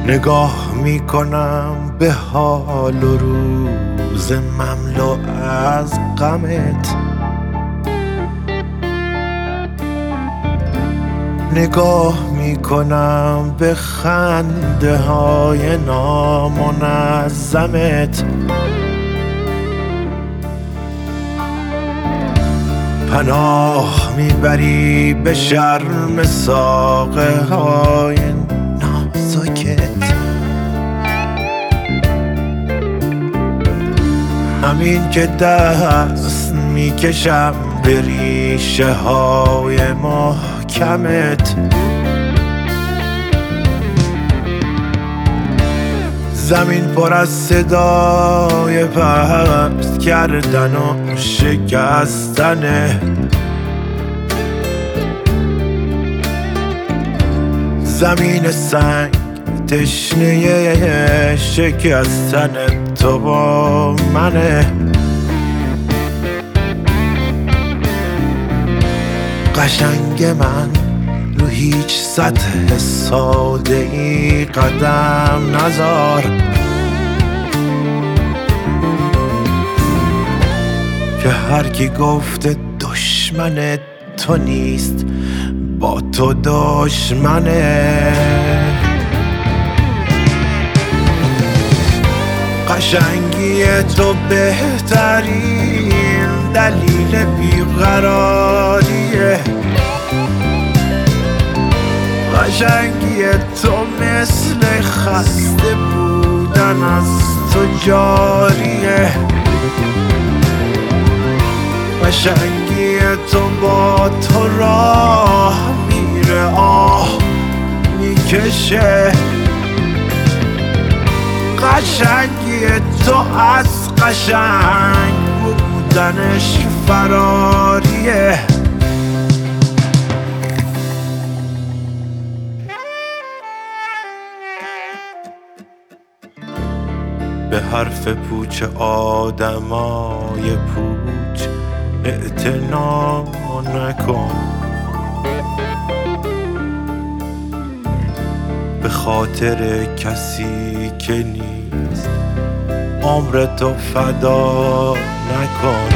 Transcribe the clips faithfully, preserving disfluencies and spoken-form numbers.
نگاه میکنم به حال و روز مملو از غمت، نگاه میکنم به خنده های نامنظمت، پناه میبری به شرم ساقه های نازکت. همین که دست میکشم به ریشه های محکمت، زمین پر از صدای پست کردن و شکستنه، زمین سنگ تشنه شکستن تو با منه. قشنگ من رو هیچ سطح ساده ای قدم نذار، که هر کی گفته دشمن تو نیست با تو دشمنه. قشنگی تو بهترین دلیل بیقراریه، قشنگی تو مثل خسته بودن از تو جاریه، قشنگی تو با تو راه میره آه میکشه، قشنگی تو از قشنگ بودنش فراریه. به حرف پوچ آدمای پوچ اعتنا نکن، به خاطر کسی که نیست عمرتو فدا نکن.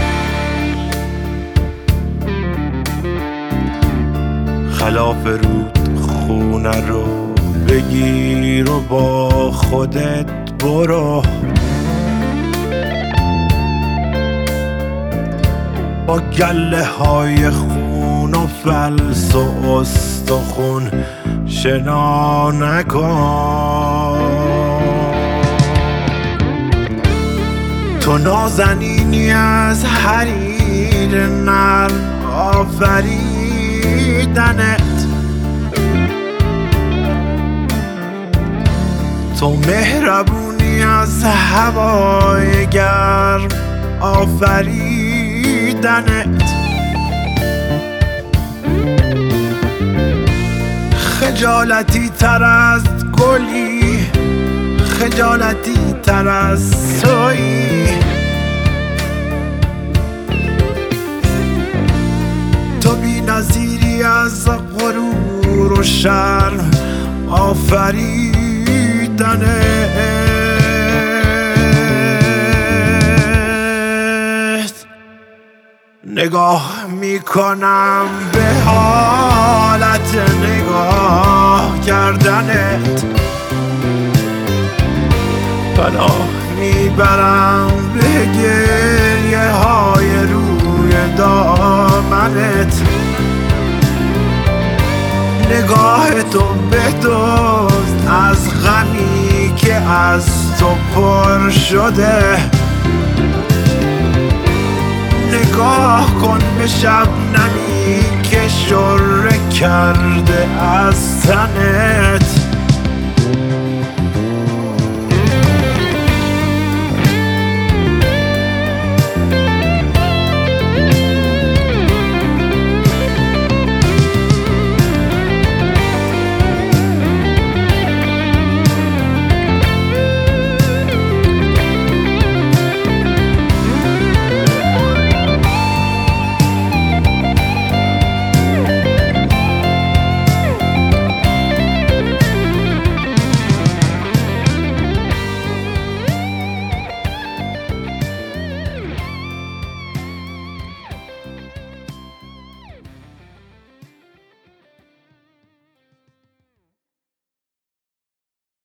خلاف رود خونه رو بگیر و با خودت برو، با گله های خون و فلس و استخون شنا نکن. تو نازنینی از حریر نرم آفریدنت، تو مهربونی از هوای گرم آفریدنت، خجالتی تر از گلی خجالتی تر از تویی، تو بی نظیری از غرور و شرم آفریدنت. نگاه میکنم به حالت نگاه کردنت، پناه میبرم به گریه های روی دامنت، نگاه تو بدزد از غمی که از تو پر شده، نگاه کن به شبنمی که شره کرده از تنت.